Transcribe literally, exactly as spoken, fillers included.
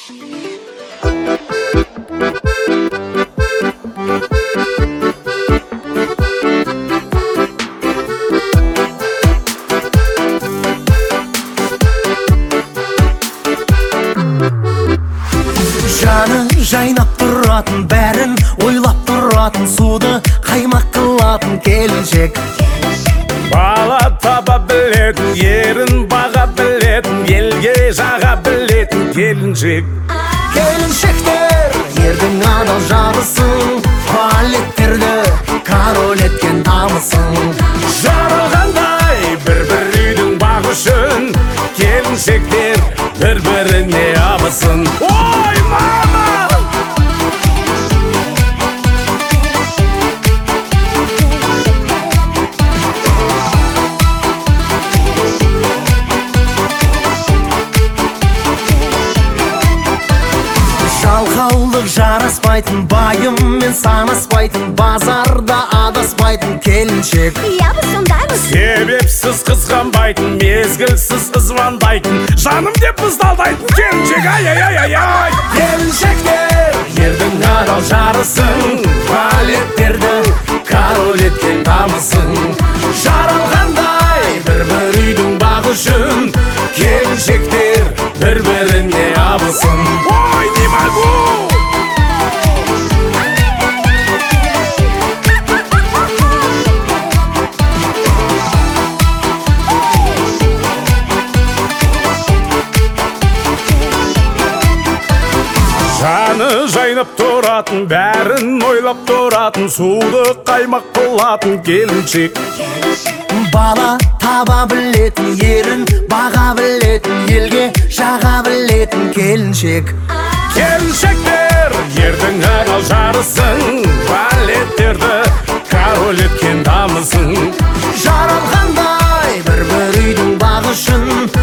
Жаны жайнап тұратын, бәрін ойлап тұратын, суды қаймақ қылатын келіншек. Бала таба білетін, ерін баға білетін, елге жаға білетін келіншек. Келіншектер ердің адал жарысын, балеттерді король еткен дамысын. Жаралғандай бір-бір үйдің бағы үшін, келіншектер бір-біріне абысын. Ой, мама! Жалқаулық жараспайтын, байыммен санаспайтын, базарда адаспайтын келіншек. Я бы сондаймыз. Себепсіз қызғанбайтын, мезгілсіз звондайтын, жаным деп ыздалдайтын келіншек. Ай-ай-ай-ай-ай! Келіншектер ердің адал жарысын, балеттерді король еткен дамысын. Жаралғандай бір-бір үйдің бағы үшін, келіншектер бір-біріне абысын. Ой, не могу! Жаны жайнап тұратын, бәрін ойлап тұратын, суды қаймақ қылатын келіншек. Бала таба білетін, ерін баға білетін, елге жаға білетін келіншек. Келіншектер ердің адал жарысын, балеттерді король еткен дамысын. Жаралғандай бір-бір үйдің бағы үшін,